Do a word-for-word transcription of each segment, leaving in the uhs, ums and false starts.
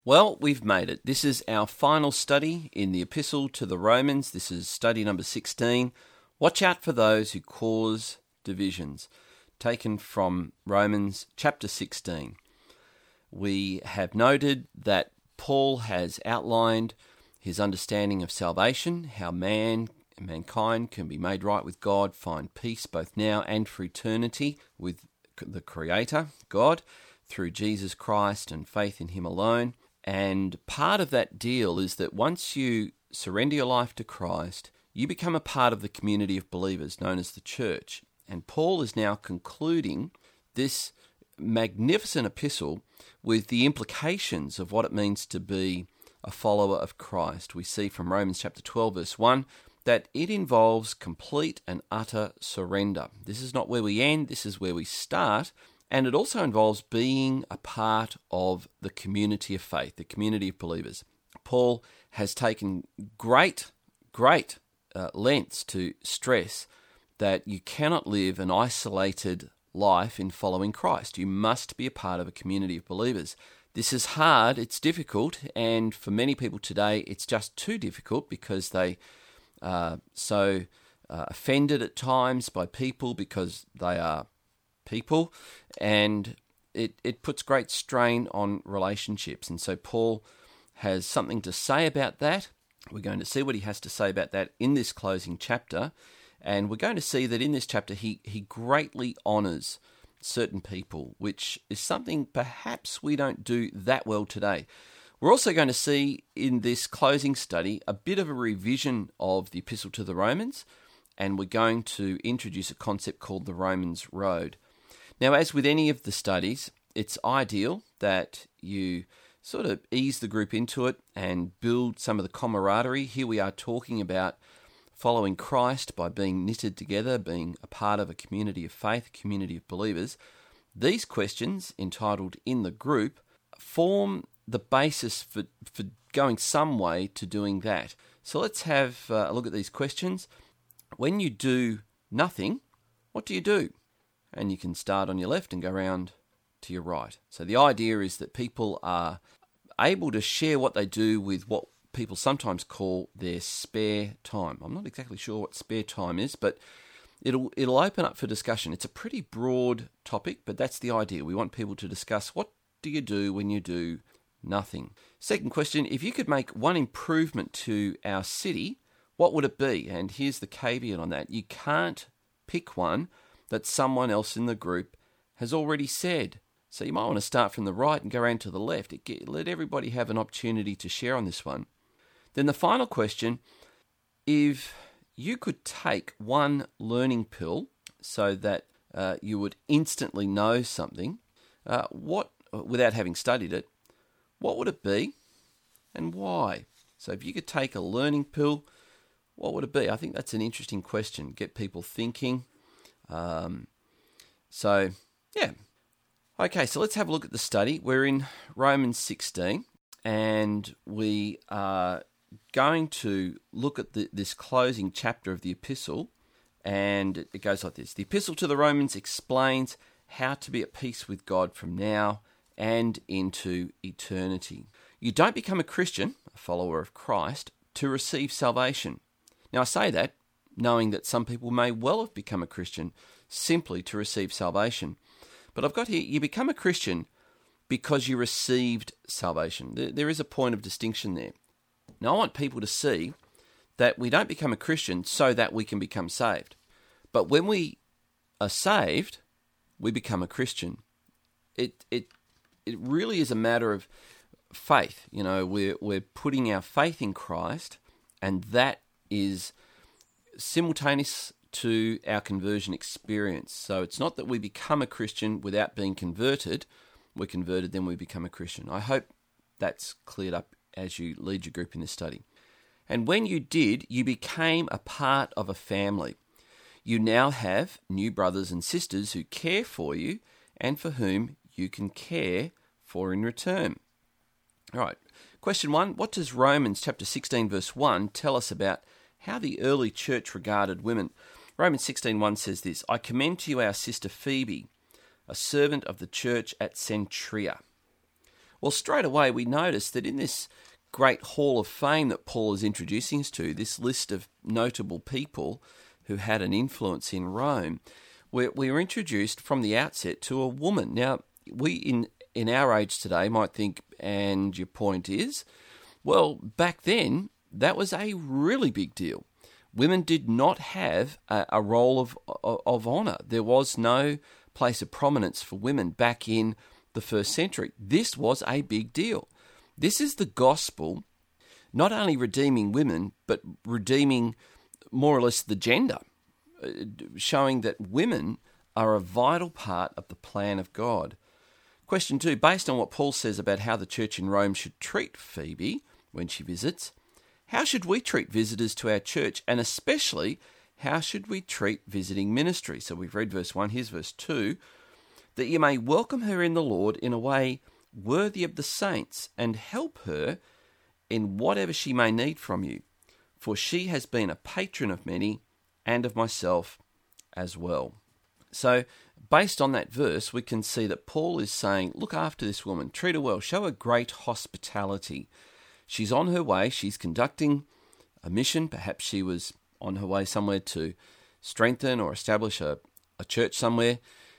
Well, we've made it. This is our final study in the Epistle to the Romans. This is study number sixteen. Watch out for those who cause divisions. Taken from Romans chapter sixteen. We have noted that Paul has outlined his understanding of salvation, how man, mankind can be made right with God, find peace both now and for eternity with the Creator, God, through Jesus Christ and faith in Him alone. And part of that deal is that once you surrender your life to Christ, you become a part of the community of believers known as the church. And Paul is now concluding this magnificent epistle with the implications of what it means to be a follower of Christ. We see from Romans chapter twelve, verse one, that it involves complete and utter surrender. This is not where we end, this is where we start. And it also involves being a part of the community of faith, the community of believers. Paul has taken great, great uh, lengths to stress that you cannot live an isolated life in following Christ. You must be a part of a community of believers. This is hard, it's difficult, and for many people today, it's just too difficult because they are so uh, offended at times by people because they are people, and it, it puts great strain on relationships. And so Paul has something to say about that. We're going to see what he has to say about that in this closing chapter, and we're going to see that in this chapter he, he greatly honours certain people, which is something perhaps we don't do that well today. We're also going to see in this closing study a bit of a revision of the Epistle to the Romans, and we're going to introduce a concept called the Romans Road. Now, as with any of the studies, it's ideal that you sort of ease the group into it and build some of the camaraderie. Here we are talking about following Christ by being knitted together, being a part of a community of faith, a community of believers. These questions, entitled In the Group, form the basis for, for going some way to doing that. So let's have a look at these questions. When you do nothing, what do you do? And you can start on your left and go around to your right. So the idea is that people are able to share what they do with what people sometimes call their spare time. I'm not exactly sure what spare time is, but it'll it'll open up for discussion. It's a pretty broad topic, but that's the idea. We want people to discuss, what do you do when you do nothing? Second question, if you could make one improvement to our city, what would it be? And here's the caveat on that. You can't pick one that someone else in the group has already said. So you might want to start from the right and go around to the left. It get, let everybody have an opportunity to share on this one. Then the final question, if you could take one learning pill so that uh, you would instantly know something, uh, what, without having studied it, what would it be and why? So if you could take a learning pill, what would it be? I think that's an interesting question. Get people thinking. Um, so, yeah. Okay, so let's have a look at the study. We're in Romans sixteen, and we are going to look at the, this closing chapter of the epistle, and it goes like this. The Epistle to the Romans explains how to be at peace with God from now and into eternity. You don't become a Christian, a follower of Christ, to receive salvation. Now, I say that knowing that some people may well have become a Christian simply to receive salvation. But I've got here, you become a Christian because you received salvation. There is a point of distinction there. Now, I want people to see that we don't become a Christian so that we can become saved. But when we are saved, we become a Christian. It it it really is a matter of faith. You know, we're we're putting our faith in Christ, and that is simultaneous to our conversion experience. So it's not that we become a Christian without being converted. We're converted, then we become a Christian. I hope that's cleared up as you lead your group in this study. And when you did, you became a part of a family. You now have new brothers and sisters who care for you and for whom you can care for in return. All right, question one, what does Romans chapter sixteen verse one tell us about how the early church regarded women? Romans sixteen one says this, I commend to you our sister Phoebe, a servant of the church at Cenchrea. Well, straight away we notice that in this great hall of fame that Paul is introducing us to, this list of notable people who had an influence in Rome, we we were introduced from the outset to a woman. Now, we in, in our age today might think, and your point is, well, back then, that was a really big deal. Women did not have a, a role of, of, of honour. There was no place of prominence for women back in the first century. This was a big deal. This is the gospel, not only redeeming women, but redeeming more or less the gender, showing that women are a vital part of the plan of God. Question two, based on what Paul says about how the church in Rome should treat Phoebe when she visits, how should we treat visitors to our church, and especially how should we treat visiting ministry? So we've read verse one, here's verse two, that you may welcome her in the Lord in a way worthy of the saints, and help her in whatever she may need from you, for she has been a patron of many, and of myself as well. So, based on that verse, we can see that Paul is saying, look after this woman, treat her well, show her great hospitality. She's on her way, she's conducting a mission, perhaps she was on her way somewhere to strengthen or establish a, a church somewhere,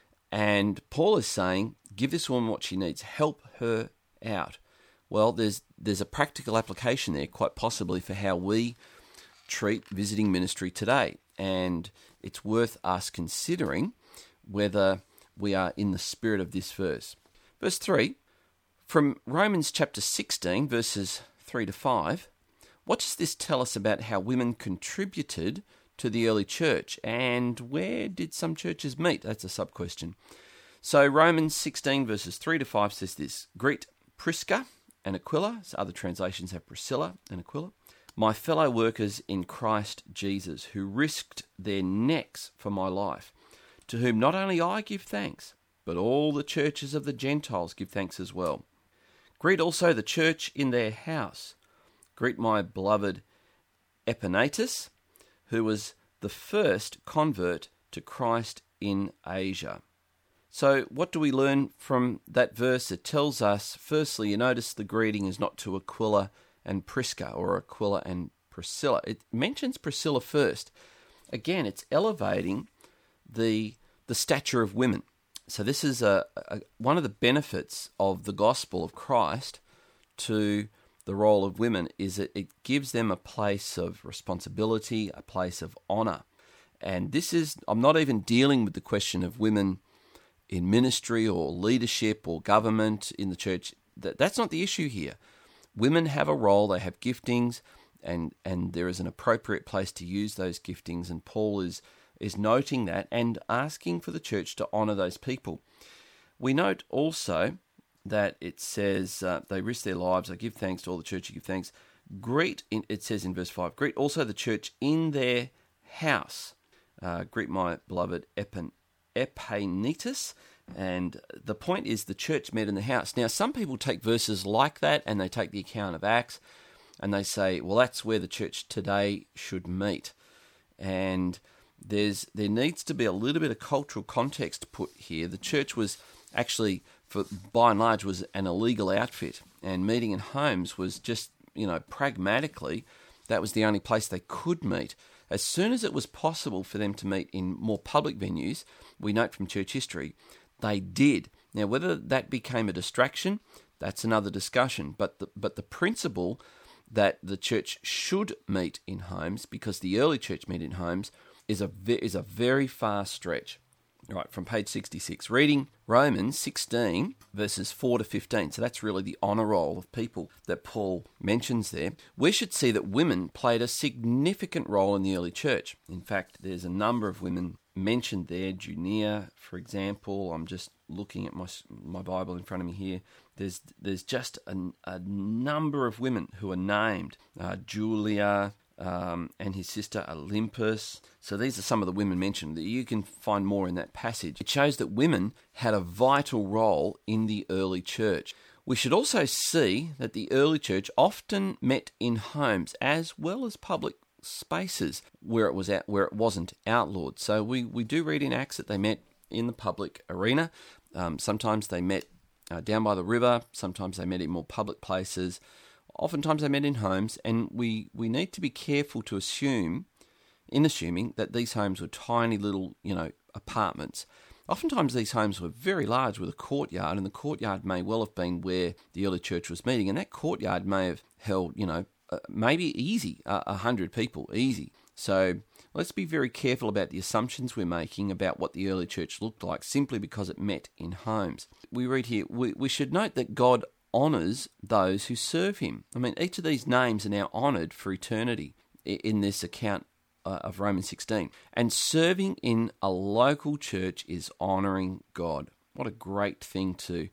and Paul is saying, give this woman what she needs, help her out. Well, there's there's a practical application there, quite possibly, for how we treat visiting ministry today. And it's worth us considering whether we are in the spirit of this verse. Verse three, from Romans chapter sixteen, verses three to five, what does this tell us about how women contributed to the early church, and where did some churches meet? That's a sub-question. So Romans sixteen verses three to five says this, greet Prisca and Aquila, so other translations have Priscilla and Aquila, my fellow workers in Christ Jesus, who risked their necks for my life, to whom not only I give thanks, but all the churches of the Gentiles give thanks as well. Greet also the church in their house. Greet my beloved Epaenetus, who was the first convert to Christ in Asia. So what do we learn from that verse? It tells us, firstly, you notice the greeting is not to Aquila and Prisca, or Aquila and Priscilla. It mentions Priscilla first. Again, it's elevating the the stature of women. So this is a, a one of the benefits of the gospel of Christ to the role of women, is that it gives them a place of responsibility, a place of honour. And this is, I'm not even dealing with the question of women in ministry or leadership or government in the church. That, that's not the issue here. Women have a role, they have giftings, and, and there is an appropriate place to use those giftings. And Paul is, is noting that and asking for the church to honour those people. We note also that it says uh, they risk their lives, they give thanks to all the church, you give thanks. Greet, in, it says in verse five, greet also the church in their house. Uh, greet my beloved Epan, Epaenetus. And the point is the church met in the house. Now, some people take verses like that and they take the account of Acts and they say, well, that's where the church today should meet. And there's there needs to be a little bit of cultural context put here. The church was actually, for by and large, was an illegal outfit, and meeting in homes was just, you know, pragmatically, that was the only place they could meet. As soon as it was possible for them to meet in more public venues, we note from church history, they did. Now, whether that became a distraction, that's another discussion. But the, but the principle that the church should meet in homes, because the early church met in homes, is a is a very far stretch. All right, from page sixty-six, reading Romans sixteen, verses four to fifteen. So that's really the honour roll of people that Paul mentions there. We should see that women played a significant role in the early church. In fact, there's a number of women mentioned there. Junia, for example. I'm just looking at my my Bible in front of me here. There's there's just a, a number of women who are named. Uh, Julia, Um, and his sister Olympus. So these are some of the women mentioned. You can find more in that passage. It shows that women had a vital role in the early church. We should also see that the early church often met in homes as well as public spaces where it was at, where it wasn't outlawed. So we, we do read in Acts that they met in the public arena. Um, sometimes they met uh, down by the river. Sometimes they met in more public places. Oftentimes they met in homes, and we, we need to be careful to assume, in assuming that these homes were tiny little, you know, apartments. Oftentimes these homes were very large with a courtyard, and the courtyard may well have been where the early church was meeting, and that courtyard may have held, you know, uh, maybe easy, a uh, hundred people, easy. So let's be very careful about the assumptions we're making about what the early church looked like simply because it met in homes. We read here, we, we should note that God honours those who serve him. I mean, each of these names are now honoured for eternity in this account uh, of Romans sixteen. And serving in a local church is honouring God. What a great thing to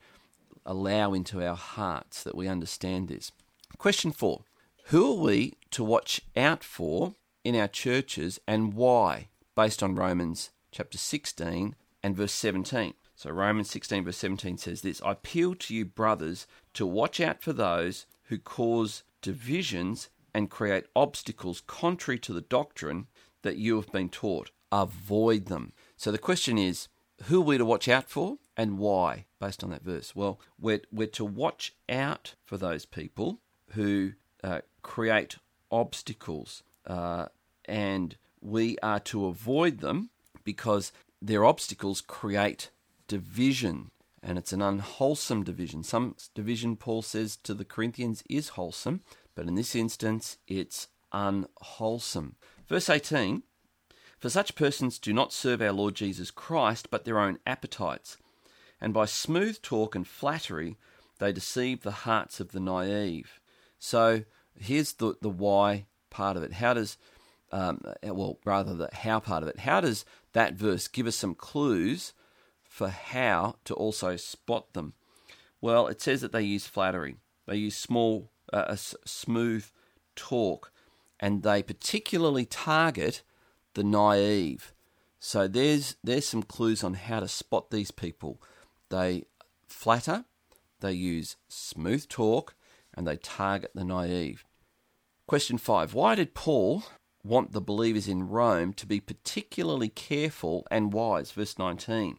allow into our hearts that we understand this. Question four. Who are we to watch out for in our churches and why? Based on Romans chapter sixteen and verse seventeen. So Romans sixteen verse seventeen says this, I appeal to you, brothers, to watch out for those who cause divisions and create obstacles contrary to the doctrine that you have been taught. Avoid them. So the question is, who are we to watch out for and why, based on that verse? Well, we're, we're to watch out for those people who uh, create obstacles, uh, and we are to avoid them because their obstacles create division, and it's an unwholesome division. Some division, Paul says to the Corinthians, is wholesome, but in this instance, it's unwholesome. Verse eighteen, for such persons do not serve our Lord Jesus Christ, but their own appetites, and by smooth talk and flattery, they deceive the hearts of the naive. So here's the, the why part of it. How does, um, well, rather the how part of it, how does that verse give us some clues for how to also spot them? Well, it says that they use flattery. They use small, uh, a s- smooth talk, and they particularly target the naive. So there's there's some clues on how to spot these people. They flatter, they use smooth talk, and they target the naive. Question five. Why did Paul want the believers in Rome to be particularly careful and wise? Verse nineteen.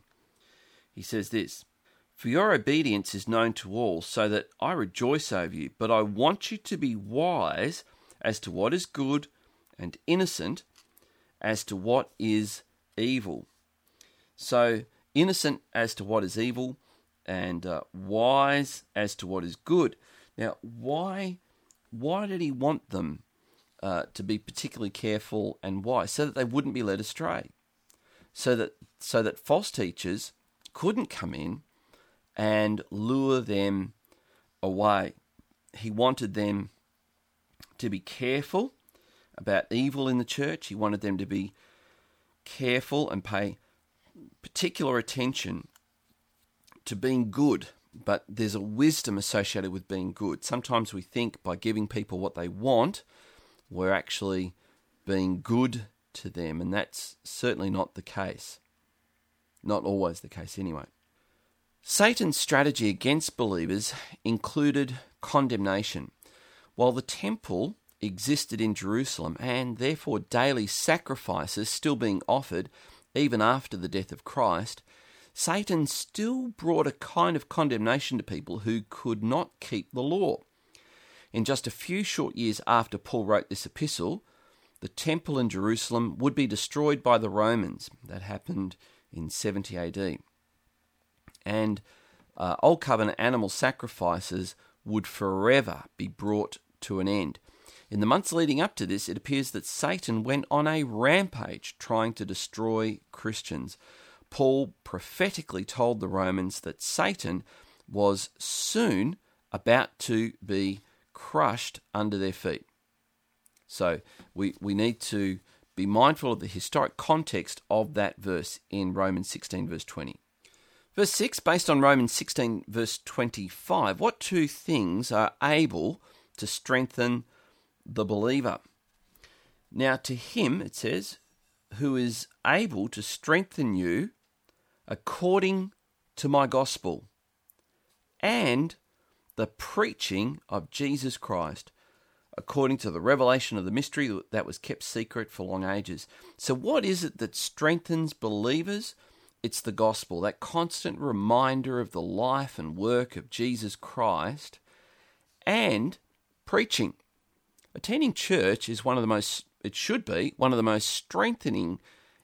He says this, for your obedience is known to all, so that I rejoice over you, but I want you to be wise as to what is good and innocent as to what is evil. So, innocent as to what is evil and uh, wise as to what is good. Now, why, why did he want them uh, to be particularly careful and wise? So that they wouldn't be led astray. So that, so that false teachers couldn't come in and lure them away. He wanted them to be careful about evil in the church. He wanted them to be careful and pay particular attention to being good. But there's a wisdom associated with being good. Sometimes we think by giving people what they want, we're actually being good to them, and that's certainly not the case. Not always the case anyway. Satan's strategy against believers included condemnation. While the temple existed in Jerusalem and therefore daily sacrifices still being offered even after the death of Christ, Satan still brought a kind of condemnation to people who could not keep the law. In just a few short years after Paul wrote this epistle, the temple in Jerusalem would be destroyed by the Romans. That happened in seventy A D. And uh, Old Covenant animal sacrifices would forever be brought to an end. In the months leading up to this, it appears that Satan went on a rampage trying to destroy Christians. Paul prophetically told the Romans that Satan was soon about to be crushed under their feet. So we, we need to be mindful of the historic context of that verse in Romans sixteen, verse twenty. Verse six, based on Romans sixteen, verse twenty-five, what two things are able to strengthen the believer? Now to him, it says, who is able to strengthen you according to my gospel and the preaching of Jesus Christ, according to the revelation of the mystery that was kept secret for long ages. So what is it that strengthens believers? it's the gospel, that constant reminder of the life and work of Jesus Christ, and preaching. Attending church is one of the most, it should be, one of the most strengthening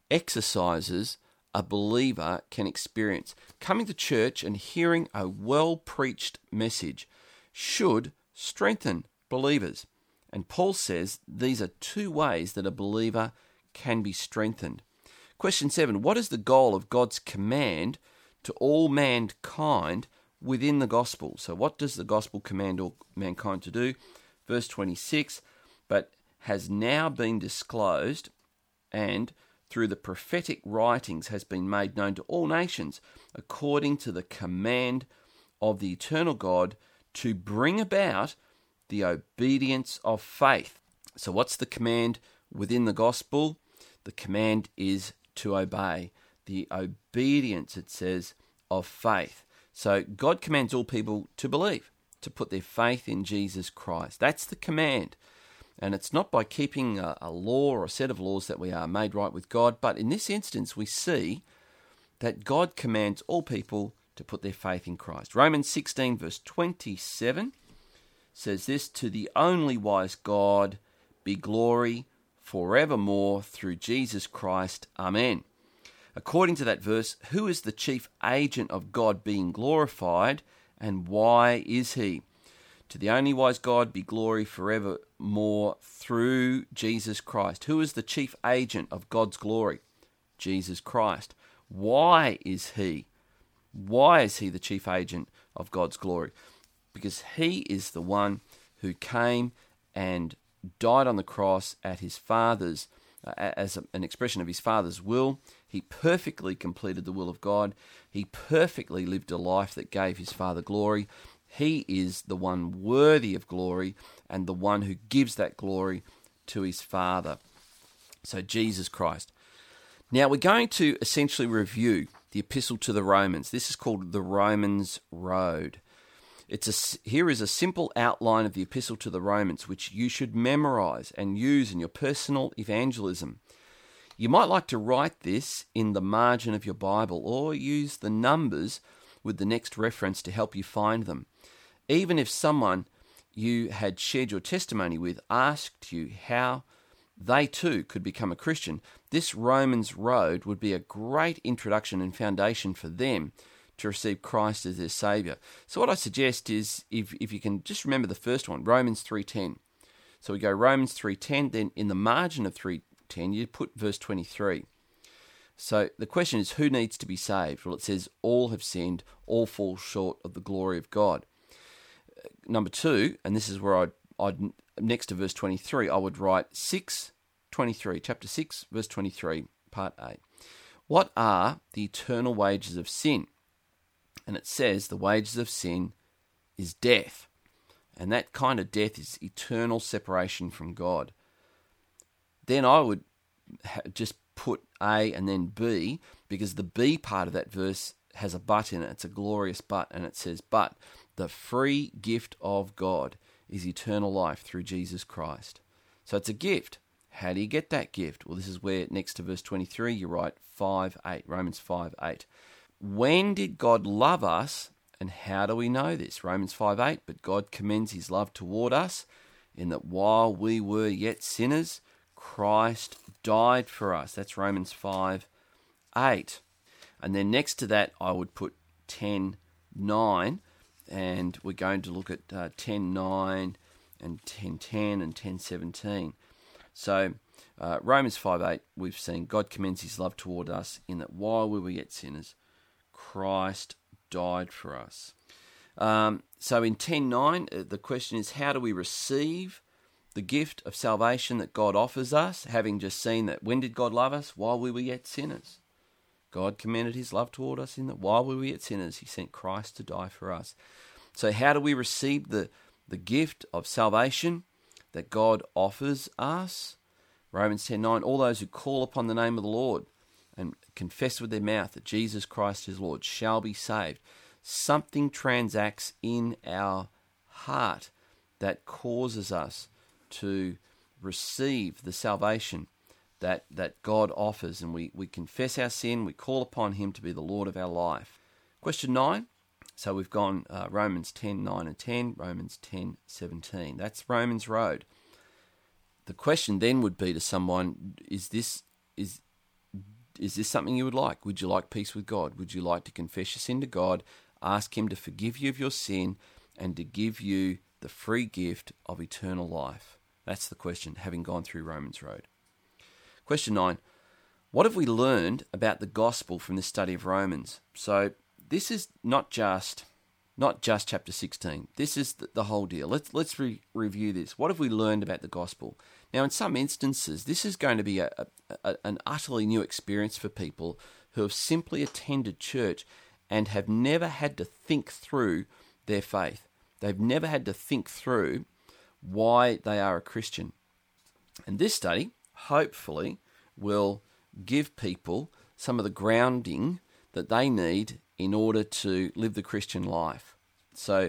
exercises a believer can experience. Coming to church and hearing a well-preached message should strengthen believers. And Paul says these are two ways that a believer can be strengthened. Question seven, what is the goal of God's command to all mankind within the gospel? So what does the gospel command all mankind to do? Verse twenty-six, but has now been disclosed and through the prophetic writings has been made known to all nations according to the command of the eternal God to bring about the obedience of faith. So what's the command within the gospel? The command is to obey. The obedience, it says, of faith. So God commands all people to believe, to put their faith in Jesus Christ. That's the command. And it's not by keeping a, a law or a set of laws that we are made right with God, but in this instance we see that God commands all people to put their faith in Christ. Romans sixteen verse twenty-seven says this, to the only wise God be glory forevermore through Jesus Christ. Amen. According to that verse, who is the chief agent of God being glorified, and why is he? To the only wise God be glory forevermore through Jesus Christ. Who is the chief agent of God's glory? Jesus Christ. Why is he? Why is he the chief agent of God's glory? Because he is the one who came and died on the cross at his Father's, uh, as a, an expression of his Father's will. He perfectly completed the will of God. He perfectly lived a life that gave his Father glory. He is the one worthy of glory and the one who gives that glory to his Father. So Jesus Christ. Now we're going to essentially review the Epistle to the Romans. This is called the Romans Road. It's a, here is a simple outline of the Epistle to the Romans, which you should memorize and use in your personal evangelism. You might like to write this in the margin of your Bible or use the numbers with the next reference to help you find them. Even if someone you had shared your testimony with asked you how they too could become a Christian, this Romans Road would be a great introduction and foundation for them to receive Christ as their Saviour. So what I suggest is, if, if you can just remember the first one, Romans three ten. So we go Romans three ten, then in the margin of three ten, you put verse twenty-three. So the question is, who needs to be saved? Well, it says, all have sinned, all fall short of the glory of God. Number two, and this is where I'd, I'd next to verse twenty-three, I would write six twenty-three, chapter six, verse twenty-three, part A. What are the eternal wages of sin? And it says the wages of sin is death. And that kind of death is eternal separation from God. Then I would ha- just put A and then B, because the B part of that verse has a but in it. It's a glorious but, and it says, but the free gift of God is eternal life through Jesus Christ. So it's a gift. How do you get that gift? Well, this is where next to verse twenty-three, you write five eight, Romans five eight. When did God love us, and how do we know this? Romans five eight, but God commends his love toward us in that while we were yet sinners, Christ died for us. That's Romans five eight. And then next to that, I would put ten nine, and we're going to look at uh, ten nine and ten ten and ten seventeen. So uh, Romans five eight, we've seen God commends his love toward us in that while we were yet sinners, Christ died for us. Um, so in ten nine, the question is, how do we receive the gift of salvation that God offers us, having just seen that when did God love us? While we were yet sinners. God commended his love toward us in that while we were yet sinners, he sent Christ to die for us. So how do we receive the, the gift of salvation that God offers us? Romans ten nine, all those who call upon the name of the Lord and confess with their mouth that Jesus Christ is Lord shall be saved. Something transacts in our heart that causes us to receive the salvation that, that God offers, and we, we confess our sin, we call upon him to be the Lord of our life. Question nine. So we've gone uh, Romans ten, nine and ten, Romans ten, seventeen. That's Romans Road. The question then would be to someone, is this is is this something you would like? Would you like peace with God? Would you like to confess your sin to God, ask him to forgive you of your sin, and to give you the free gift of eternal life? That's the question, having gone through Romans Road. Question nine. What have we learned about the gospel from this study of Romans? So this is not just not just chapter sixteen. This is the, the whole deal. Let's let's re- review this. What have we learned about the gospel? Now, in some instances, this is going to be a, a, an utterly new experience for people who have simply attended church and have never had to think through their faith. They've never had to think through why they are a Christian. And this study, hopefully, will give people some of the grounding that they need in order to live the Christian life. So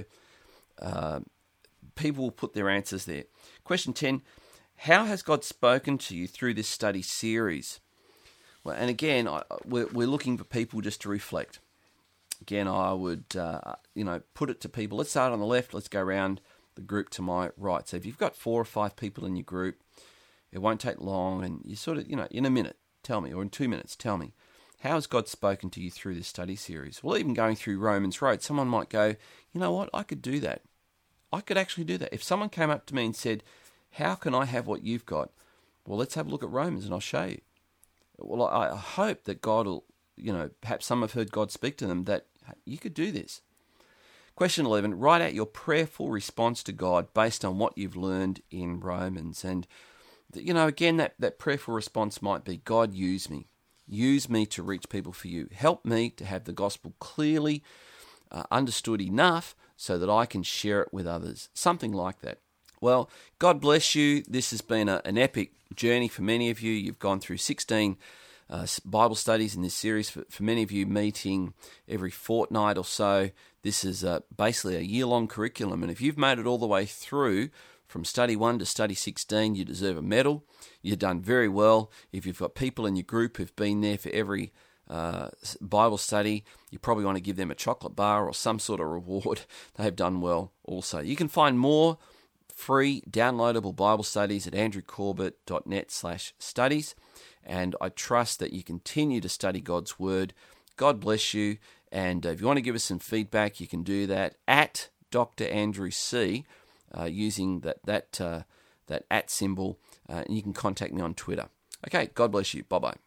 uh, people will put their answers there. Question ten, how has God spoken to you through this study series? Well, and again, I, we're, we're looking for people just to reflect. Again, I would uh, you know put it to people. Let's start on the left. Let's go around the group to my right. So if you've got four or five people in your group, it won't take long, and you sort of, you know, in a minute, tell me, or in two minutes, tell me, how has God spoken to you through this study series? Well, even going through Romans Road, someone might go, you know what, I could do that. I could actually do that. If someone came up to me and said, how can I have what you've got? Well, let's have a look at Romans and I'll show you. Well, I hope that God will, you know, perhaps some have heard God speak to them that you could do this. Question eleven, write out your prayerful response to God based on what you've learned in Romans. And, you know, again, that, that prayerful response might be, God, use me. Use me to reach people for you. Help me to have the gospel clearly uh, understood enough so that I can share it with others. Something like that. Well, God bless you. This has been a, an epic journey for many of you. You've gone through sixteen uh, Bible studies in this series. For, for many of you, meeting every fortnight or so. This is uh, basically a year-long curriculum. And if you've made it all the way through from study one to study sixteen, you deserve a medal. You've done very well. If you've got people in your group who've been there for every uh, Bible study, you probably want to give them a chocolate bar or some sort of reward. They've done well also. You can find more free downloadable Bible studies at andrewcorbett.net slash studies. And I trust that you continue to study God's Word. God bless you. And if you want to give us some feedback, you can do that at Doctor Andrew C. Uh, using that that uh, that at symbol, uh, and you can contact me on Twitter. Okay, God bless you. Bye-bye.